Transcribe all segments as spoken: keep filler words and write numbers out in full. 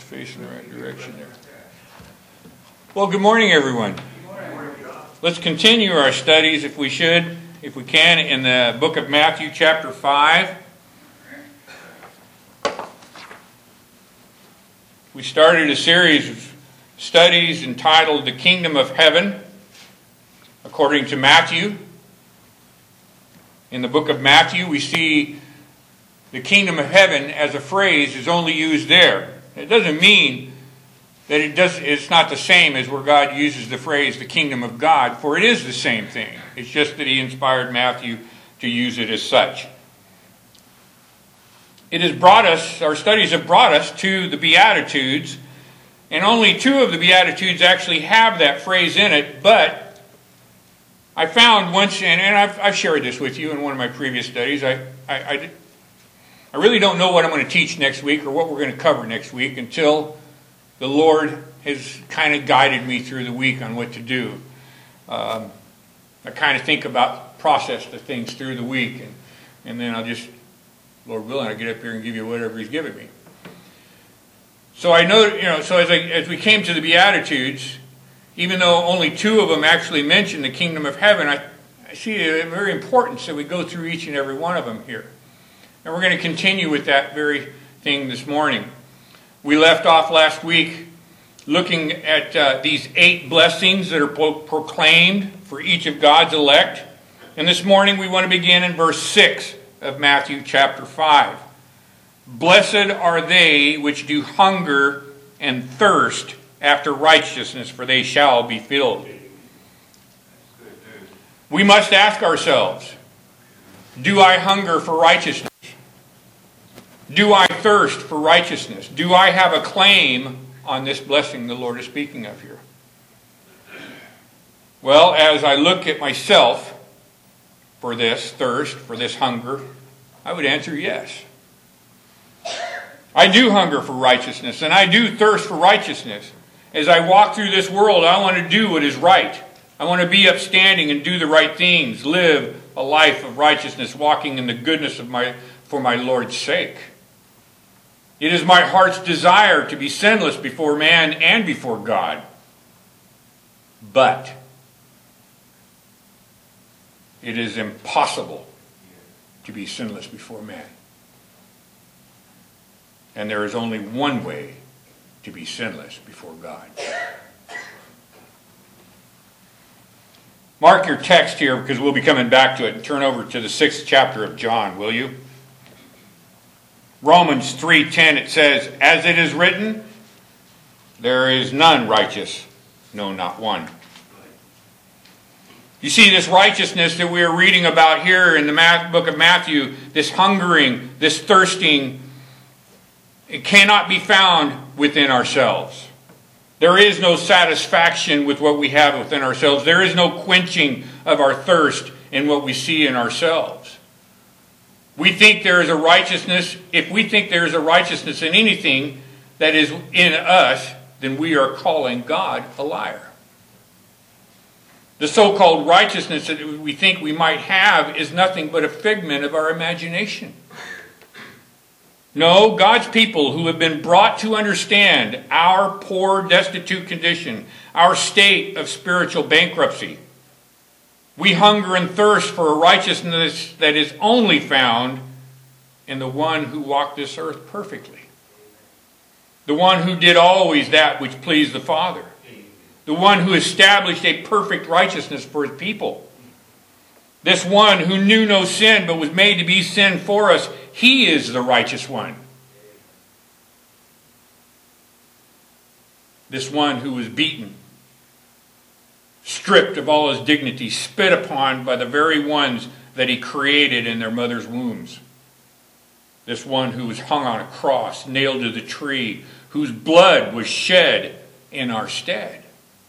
facing the right direction there. Well, good morning, everyone. Let's continue our studies, if we should, if we can, in the book of Matthew, chapter five. We started a series of studies entitled The Kingdom of Heaven, according to Matthew. In the book of Matthew, we see the kingdom of heaven as a phrase is only used there. It doesn't mean that it does, it's not the same as where God uses the phrase the kingdom of God, for it is the same thing. It's just that he inspired Matthew to use it as such. It has brought us, our studies have brought us to the Beatitudes, and only two of the Beatitudes actually have that phrase in it, but I found once, and, and I've, I've shared this with you in one of my previous studies, I, I, I, I really don't know what I'm going to teach next week or what we're going to cover next week until the Lord has kind of guided me through the week on what to do. Um, I kind of think about, process the things through the week, and, and then I'll just, Lord willing, I'll get up here and give you whatever he's given me. So I know, you know, so as, I, as we came to the Beatitudes, even though only two of them actually mention the kingdom of heaven, I, I see it very important that we go through each and every one of them here. And we're going to continue with that very thing this morning. We left off last week looking at uh, these eight blessings that are pro- proclaimed for each of God's elect. And this morning we want to begin in verse six of Matthew chapter five. Blessed are they which do hunger and thirst after righteousness, for they shall be filled. We must ask ourselves, do I hunger for righteousness? Do I thirst for righteousness? Do I have a claim on this blessing the Lord is speaking of here? Well, as I look at myself for this thirst, for this hunger, I would answer yes. I do hunger for righteousness, and I do thirst for righteousness. As I walk through this world, I want to do what is right. I want to be upstanding and do the right things, live a life of righteousness, walking in the goodness of my for my Lord's sake. It is my heart's desire to be sinless before man and before God. But it is impossible to be sinless before man. And there is only one way to be sinless before God. Mark your text here, because we'll be coming back to it, and turn over to the sixth chapter of John, will you? Romans three ten, it says, as it is written, there is none righteous, no, not one. You see, this righteousness that we are reading about here in the book of Matthew, this hungering, this thirsting, it cannot be found within ourselves. There is no satisfaction with what we have within ourselves. There is no quenching of our thirst in what we see in ourselves. We think there is a righteousness. If we think there is a righteousness in anything that is in us, then we are calling God a liar. The so-called righteousness that we think we might have is nothing but a figment of our imagination. No, God's people who have been brought to understand our poor, destitute condition, our state of spiritual bankruptcy, we hunger and thirst for a righteousness that is only found in the one who walked this earth perfectly. The one who did always that which pleased the Father. The one who established a perfect righteousness for his people. This one who knew no sin but was made to be sin for us. He is the righteous one. This one who was beaten, stripped of all his dignity, spit upon by the very ones that he created in their mother's wombs. This one who was hung on a cross, nailed to the tree, whose blood was shed in our stead.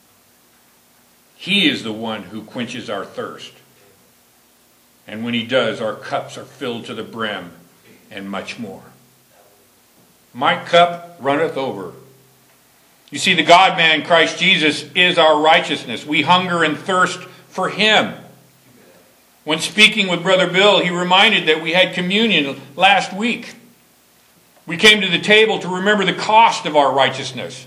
He is the one who quenches our thirst. And when he does, our cups are filled to the brim and much more. My cup runneth over. You see, the God-man, Christ Jesus, is our righteousness. We hunger and thirst for him. When speaking with Brother Bill, he reminded that we had communion last week. We came to the table to remember the cost of our righteousness.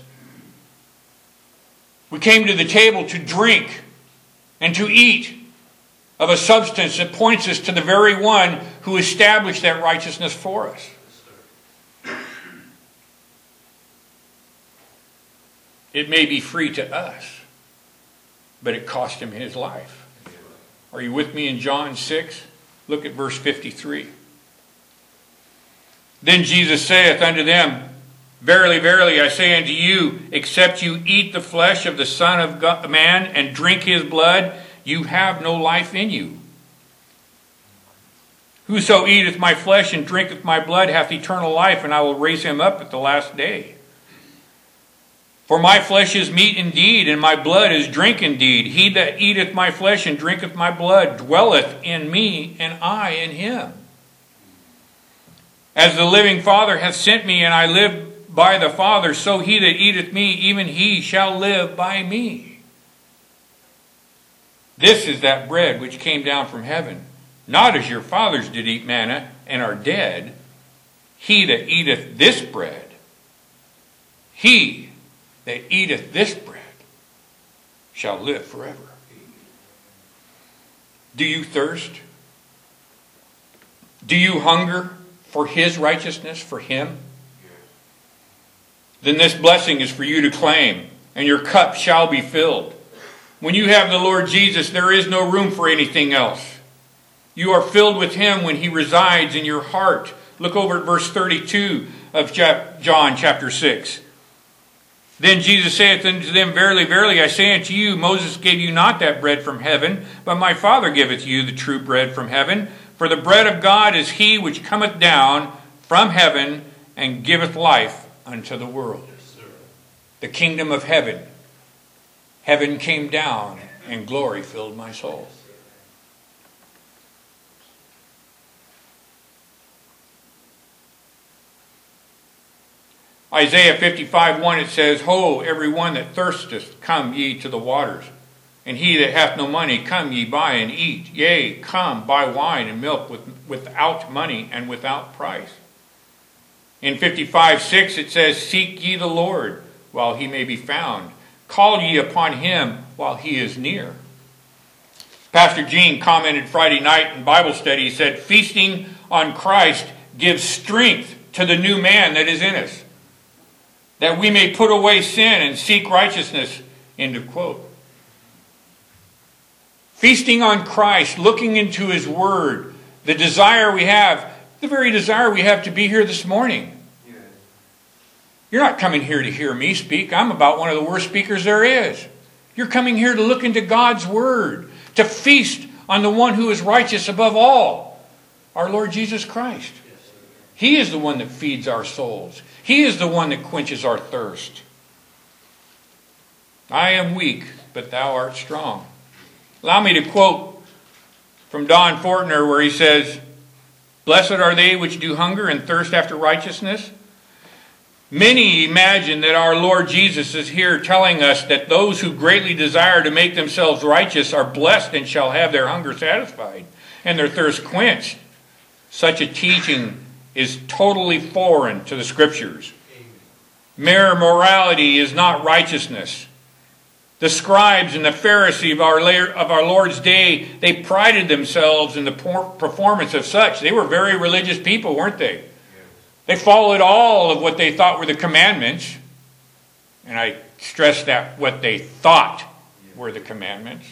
We came to the table to drink and to eat of a substance that points us to the very one who established that righteousness for us. It may be free to us, but it cost him his life. Are you with me in John six? Look at verse fifty-three. Then Jesus saith unto them, Verily, verily, I say unto you, except you eat the flesh of the Son of God, Man and drink his blood, you have no life in you. Whoso eateth my flesh and drinketh my blood hath eternal life, and I will raise him up at the last day. For my flesh is meat indeed, and my blood is drink indeed. He that eateth my flesh and drinketh my blood dwelleth in me, and I in him. As the living Father hath sent me, and I live by the Father, so he that eateth me, even he shall live by me. This is that bread which came down from heaven, not as your fathers did eat manna, and are dead. He that eateth this bread, he that eateth this bread shall live forever. Do you thirst? Do you hunger for his righteousness, for him? Then this blessing is for you to claim, and your cup shall be filled. When you have the Lord Jesus, there is no room for anything else. You are filled with him when he resides in your heart. Look over at verse thirty-two of John chapter six. Then Jesus saith unto them, Verily, verily, I say unto you, Moses gave you not that bread from heaven, but my Father giveth you the true bread from heaven. For the bread of God is he which cometh down from heaven and giveth life unto the world. Yes, the kingdom of heaven. Heaven came down and glory filled my soul. Isaiah fifty-five one, it says, Ho, every one that thirsteth, come ye to the waters. And he that hath no money, come ye buy and eat. Yea, come, buy wine and milk with, without money and without price. In fifty-five six it says, Seek ye the Lord while he may be found. Call ye upon him while he is near. Pastor Gene commented Friday night in Bible study. He said, Feasting on Christ gives strength to the new man that is in us, that we may put away sin and seek righteousness. End of quote. Feasting on Christ, looking into his word, the desire we have, the very desire we have to be here this morning. Yes. You're not coming here to hear me speak. I'm about one of the worst speakers there is. You're coming here to look into God's word, to feast on the one who is righteous above all, our Lord Jesus Christ. Yes, he is the one that feeds our souls. He is the one that quenches our thirst. I am weak, but thou art strong. Allow me to quote from Don Fortner where he says, Blessed are they which do hunger and thirst after righteousness. Many imagine that our Lord Jesus is here telling us that those who greatly desire to make themselves righteous are blessed and shall have their hunger satisfied and their thirst quenched. Such a teaching is totally foreign to the Scriptures. Mere morality is not righteousness. The scribes and the Pharisees of our, of our Lord's day, they prided themselves in the performance of such. They were very religious people, weren't they? Yes. They followed all of what they thought were the commandments. And I stress that what they thought were the commandments.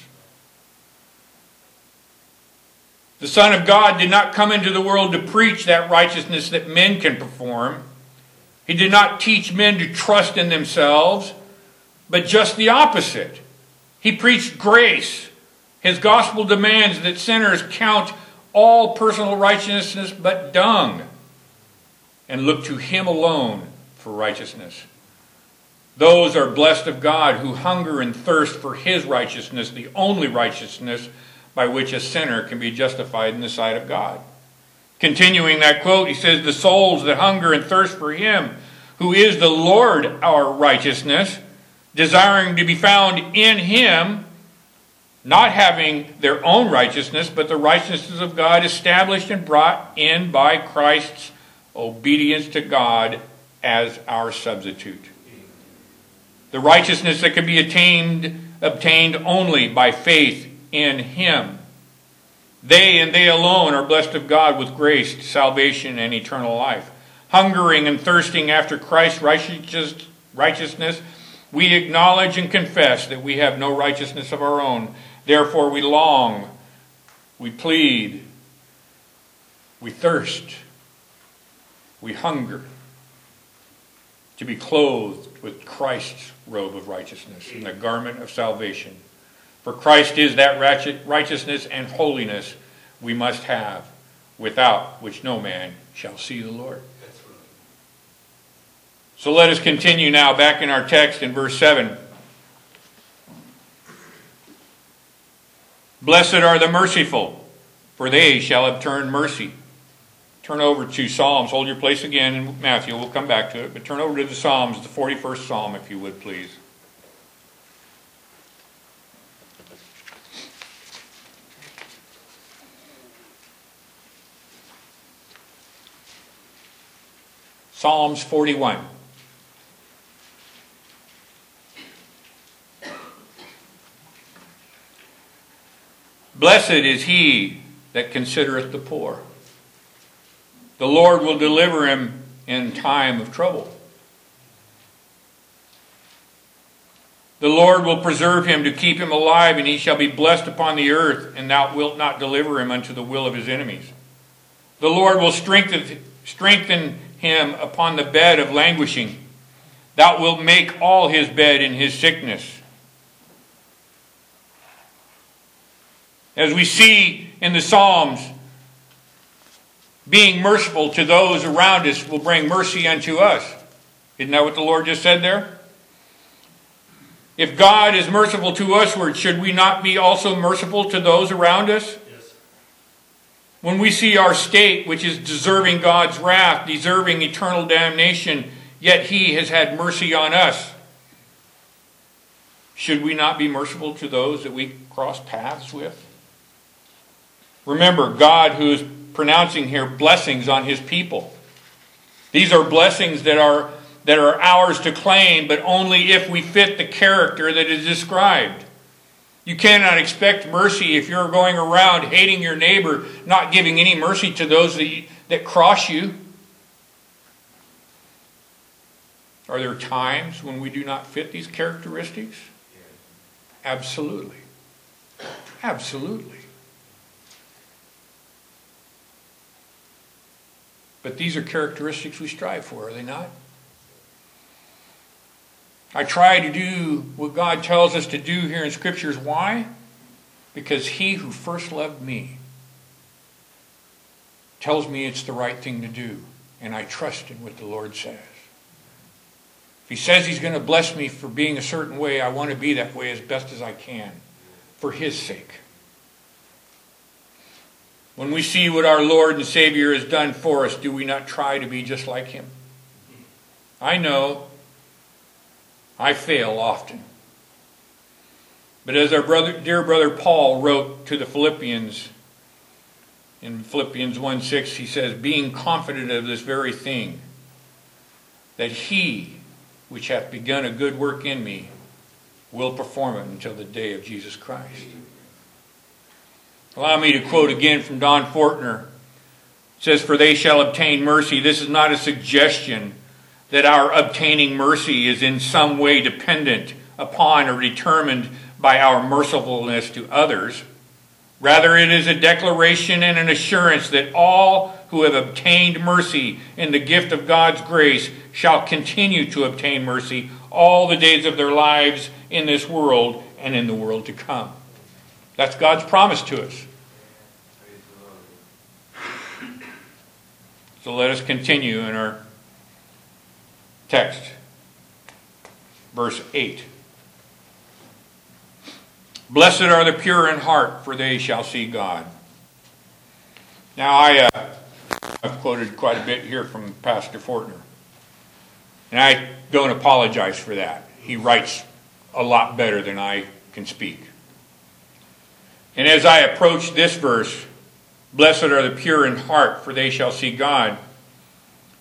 The Son of God did not come into the world to preach that righteousness that men can perform. He did not teach men to trust in themselves, but just the opposite. He preached grace. His gospel demands that sinners count all personal righteousness but dung and look to him alone for righteousness. Those are blessed of God who hunger and thirst for his righteousness, the only righteousness by which a sinner can be justified in the sight of God. Continuing that quote, he says, The souls that hunger and thirst for him, who is the Lord our righteousness, desiring to be found in him, not having their own righteousness, but the righteousness of God established and brought in by Christ's obedience to God as our substitute. The righteousness that can be attained, obtained only by faith in Him. They and they alone are blessed of God with grace, salvation, and eternal life. Hungering and thirsting after Christ's righteousness, we acknowledge and confess that we have no righteousness of our own. Therefore we long, we plead, we thirst, we hunger to be clothed with Christ's robe of righteousness and the garment of salvation. For Christ is that righteousness and holiness we must have, without which no man shall see the Lord. So let us continue now back in our text in verse seven. Blessed are the merciful, for they shall obtain mercy. Turn over to Psalms. Hold your place again in Matthew. We'll come back to it. But turn over to the Psalms, the forty-first Psalm, if you would, please. Psalms forty-one. Blessed is he that considereth the poor. The Lord will deliver him in time of trouble. The Lord will preserve him to keep him alive, and he shall be blessed upon the earth, and thou wilt not deliver him unto the will of his enemies. The Lord will strengthen, strengthen him upon the bed of languishing. Thou wilt make all his bed in his sickness. As we see in the Psalms, being merciful to those around us will bring mercy unto us. Isn't that what the Lord just said there? If God is merciful to us, should we not be also merciful to those around us? Yes. When we see our state, which is deserving God's wrath, deserving eternal damnation, yet He has had mercy on us, should we not be merciful to those that we cross paths with? Remember, God, who is pronouncing here blessings on His people. These are blessings that are, that are ours to claim, but only if we fit the character that is described. You cannot expect mercy if you're going around hating your neighbor, not giving any mercy to those that, that cross you. Are there times when we do not fit these characteristics? Absolutely. Absolutely. But these are characteristics we strive for, are they not? I try to do what God tells us to do here in Scriptures. Why? Because He who first loved me tells me it's the right thing to do, and I trust in what the Lord says. If He says He's going to bless me for being a certain way, I want to be that way as best as I can, for His sake. When we see what our Lord and Savior has done for us, do we not try to be just like Him? I know I fail often. But as our brother, dear brother Paul wrote to the Philippians, in Philippians one six, he says, being confident of this very thing, that He which hath begun a good work in me will perform it until the day of Jesus Christ. Allow me to quote again from Don Fortner. It says, for they shall obtain mercy. This is not a suggestion that our obtaining mercy is in some way dependent upon or determined by our mercifulness to others. Rather, it is a declaration and an assurance that all who have obtained mercy in the gift of God's grace shall continue to obtain mercy all the days of their lives in this world and in the world to come. That's God's promise to us. So let us continue in our text. Verse eight. Blessed are the pure in heart, for they shall see God. Now, I, uh, I've quoted quite a bit here from Pastor Fortner. And I don't apologize for that. He writes a lot better than I can speak. And as I approach this verse, blessed are the pure in heart, for they shall see God,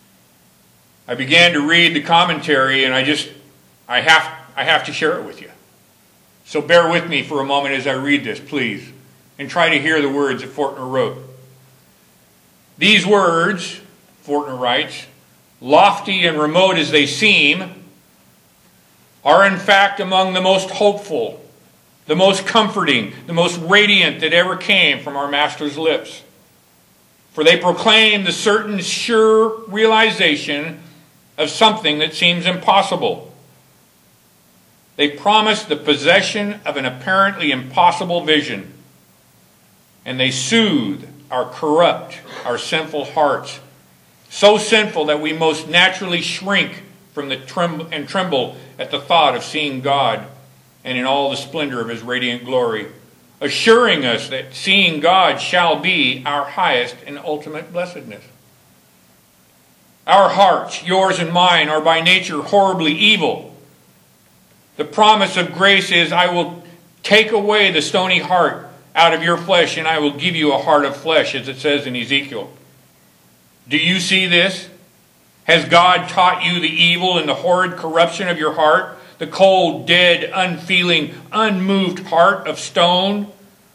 I began to read the commentary, and I just, I have, I have to share it with you. So bear with me for a moment as I read this, please, and try to hear the words that Fortner wrote. These words, Fortner writes, lofty and remote as they seem, are in fact among the most hopeful, the most comforting, the most radiant that ever came from our Master's lips. For they proclaim the certain sure realization of something that seems impossible. They promise the possession of an apparently impossible vision. And they soothe our corrupt, our sinful hearts, so sinful that we most naturally shrink from the tremble and tremble at the thought of seeing God and in all the splendor of His radiant glory, assuring us that seeing God shall be our highest and ultimate blessedness. Our hearts, yours and mine, are by nature horribly evil. The promise of grace is, I will take away the stony heart out of your flesh, and I will give you a heart of flesh, as it says in Ezekiel. Do you see this? Has God taught you the evil and the horrid corruption of your heart? The cold, dead, unfeeling, unmoved heart of stone?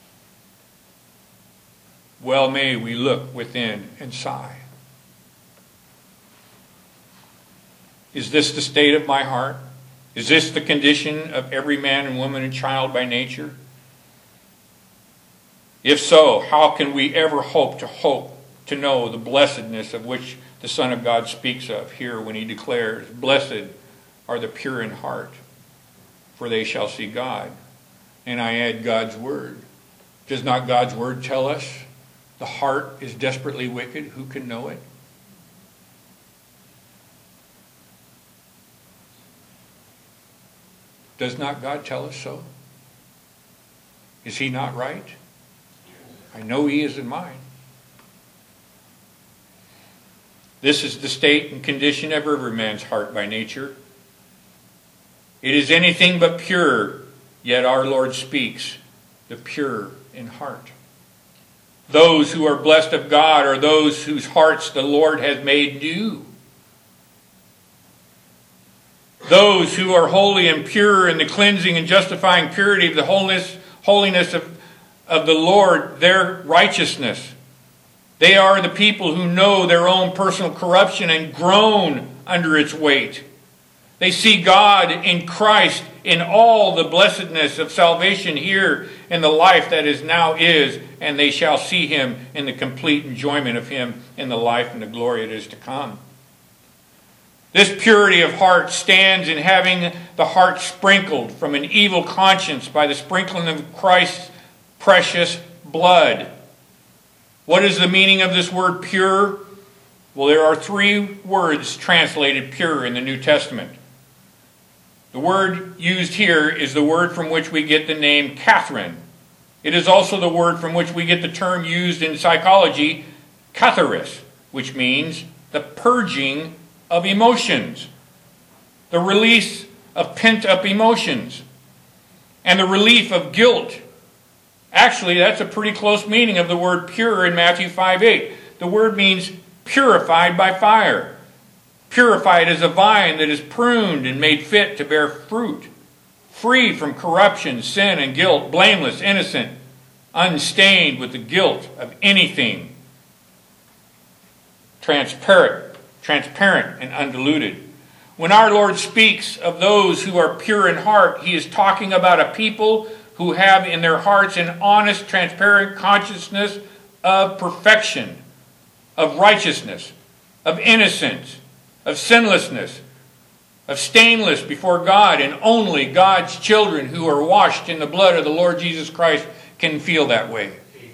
Well may we look within and sigh. Is this the state of my heart? Is this the condition of every man and woman and child by nature? If so, how can we ever hope to hope to know the blessedness of which the Son of God speaks of here when He declares, blessed are the pure in heart, for they shall see God. And I add God's word. Does not God's word tell us the heart is desperately wicked? Who can know it? Does not God tell us so? Is He not right? I know He is in mine. This is the state and condition of every man's heart by nature. It is anything but pure, yet our Lord speaks, the pure in heart. Those who are blessed of God are those whose hearts the Lord has made new. Those who are holy and pure in the cleansing and justifying purity of the holiness, holiness of, of the Lord, their righteousness. They are the people who know their own personal corruption and groan under its weight. They see God in Christ in all the blessedness of salvation here in the life that is now is, and they shall see Him in the complete enjoyment of Him in the life and the glory that is to come. This purity of heart stands in having the heart sprinkled from an evil conscience by the sprinkling of Christ's precious blood. What is the meaning of this word pure? Well, there are three words translated pure in the New Testament. The word used here is the word from which we get the name Catherine. It is also the word from which we get the term used in psychology, katharis, which means the purging of emotions, the release of pent-up emotions, and the relief of guilt. Actually, that's a pretty close meaning of the word pure in Matthew five eight. The word means purified by fire. Purified as a vine that is pruned and made fit to bear fruit. Free from corruption, sin, and guilt. Blameless, innocent, unstained with the guilt of anything. Transparent. Transparent and undiluted. When our Lord speaks of those who are pure in heart, He is talking about a people who have in their hearts an honest, transparent consciousness of perfection, of righteousness, of innocence, of sinlessness, of stainless before God, and only God's children who are washed in the blood of the Lord Jesus Christ can feel that way.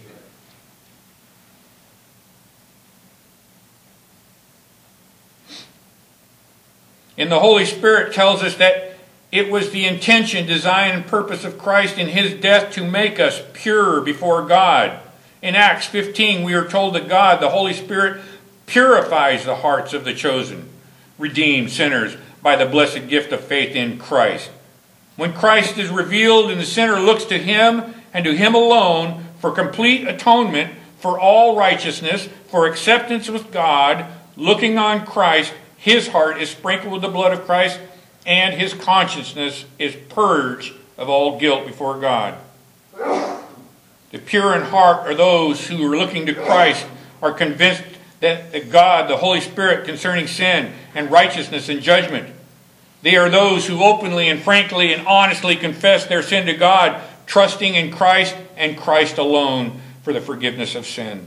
And the Holy Spirit tells us that it was the intention, design, and purpose of Christ in His death to make us pure before God. In Acts fifteen, we are told that God, the Holy Spirit, purifies the hearts of the chosen, redeemed sinners by the blessed gift of faith in Christ. When Christ is revealed and the sinner looks to Him and to Him alone for complete atonement, for all righteousness, for acceptance with God, looking on Christ, his heart is sprinkled with the blood of Christ, and his consciousness is purged of all guilt before God. The pure in heart are those who are looking to Christ, are convinced that God, the Holy Spirit, concerning sin and righteousness and judgment. They are those who openly and frankly and honestly confess their sin to God, trusting in Christ and Christ alone for the forgiveness of sins.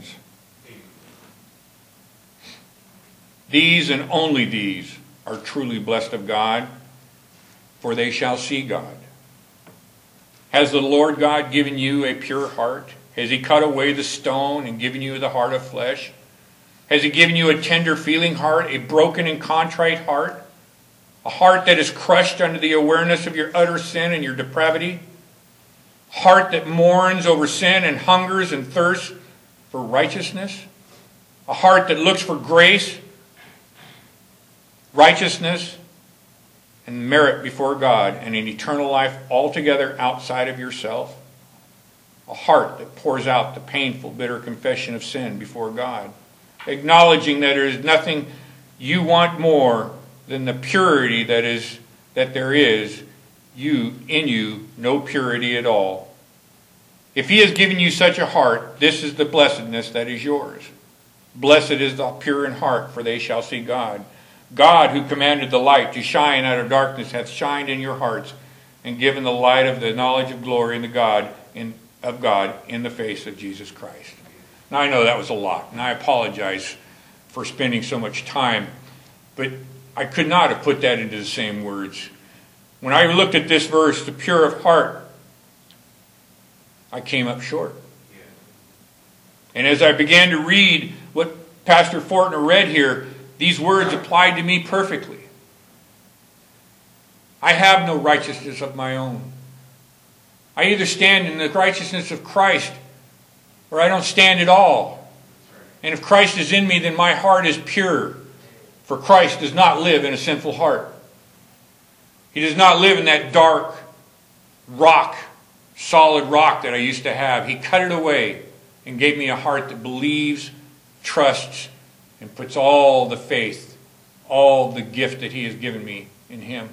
These and only these are truly blessed of God, for they shall see God. Has the Lord God given you a pure heart? Has he cut away the stone and given you the heart of flesh? Has he given you a tender feeling heart, a broken and contrite heart? A heart that is crushed under the awareness of your utter sin and your depravity? A heart that mourns over sin and hungers and thirsts for righteousness? A heart that looks for grace, righteousness, and merit before God, and an eternal life altogether outside of yourself? A heart that pours out the painful, bitter confession of sin before God, acknowledging that there is nothing you want more than the purity that is that there is you in you, no purity at all. If he has given you such a heart, this is the blessedness that is yours. Blessed is the pure in heart, for they shall see God. God, who commanded the light to shine out of darkness, hath shined in your hearts and given the light of the knowledge of glory in the God in, of God in the face of Jesus Christ. Now I know that was a lot, and I apologize for spending so much time, but I could not have put that into the same words. When I looked at this verse, the pure of heart, I came up short. And as I began to read what Pastor Fortner read here, these words applied to me perfectly. I have no righteousness of my own. I either stand in the righteousness of Christ, or I don't stand at all. And if Christ is in me, then my heart is pure. For Christ does not live in a sinful heart. He does not live in that dark rock, solid rock that I used to have. He cut it away and gave me a heart that believes, trusts, and puts all the faith, all the gift that he has given me in him.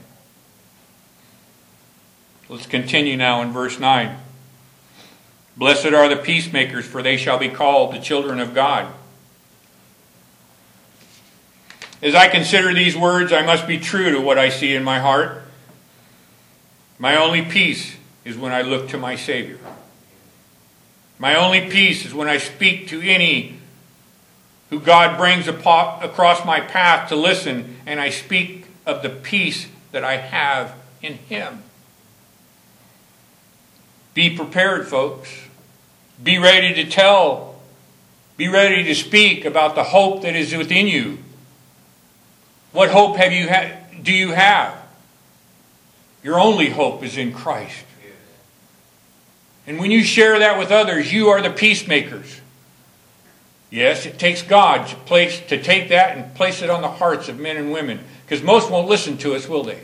Let's continue now in verse nine. Blessed are the peacemakers, for they shall be called the children of God. As I consider these words, I must be true to what I see in my heart. My only peace is when I look to my Savior. My only peace is when I speak to any who God brings across my path to listen, and I speak of the peace that I have in him. Be prepared, folks. Be ready to tell. Be ready to speak about the hope that is within you. What hope have you ha- do you have? Your only hope is in Christ. And when you share that with others, you are the peacemakers. Yes, it takes God to, place, to take that and place it on the hearts of men and women, because most won't listen to us, will they?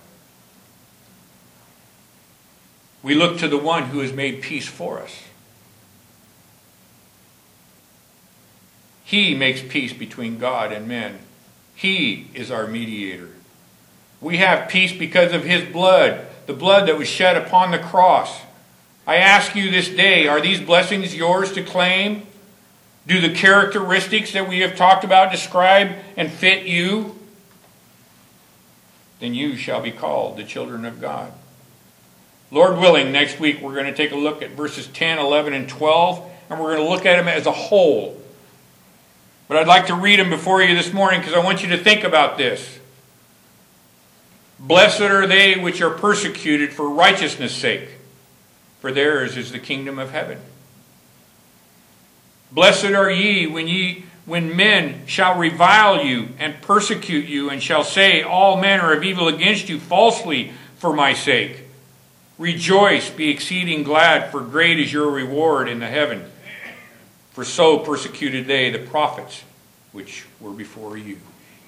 We look to the one who has made peace for us. He makes peace between God and men. He is our mediator. We have peace because of his blood, the blood that was shed upon the cross. I ask you this day, are these blessings yours to claim? Do the characteristics that we have talked about describe and fit you? Then you shall be called the children of God. Lord willing, next week we're going to take a look at verses ten, eleven, and twelve, and we're going to look at them as a whole. But I'd like to read them before you this morning because I want you to think about this. Blessed are they which are persecuted for righteousness' sake, for theirs is the kingdom of heaven. Blessed are ye when ye when men shall revile you and persecute you, and shall say all manner of evil against you falsely for my sake. Rejoice, be exceeding glad, for great is your reward in the heaven. For so persecuted they the prophets which were before you.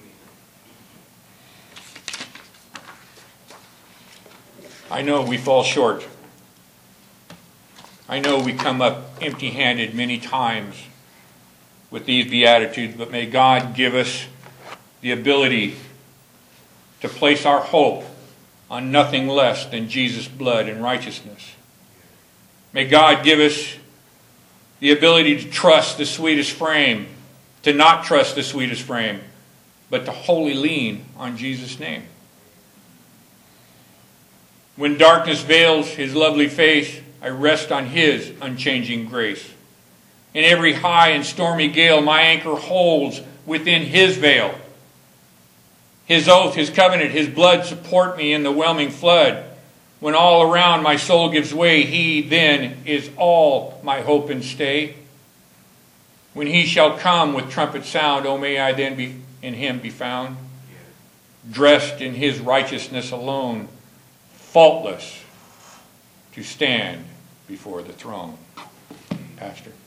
I know we fall short. I know we come up empty-handed many times with these Beatitudes, but may God give us the ability to place our hope on nothing less than Jesus' blood and righteousness. May God give us the ability to trust the sweetest frame, to not trust the sweetest frame, but to wholly lean on Jesus' name. When darkness veils His lovely face, I rest on His unchanging grace. In every high and stormy gale, my anchor holds within His veil. His oath, His covenant, His blood support me in the whelming flood. When all around my soul gives way, He then is all my hope and stay. When He shall come with trumpet sound, oh, may I then be in Him be found, dressed in His righteousness alone, faultless, to stand before the throne. Pastor.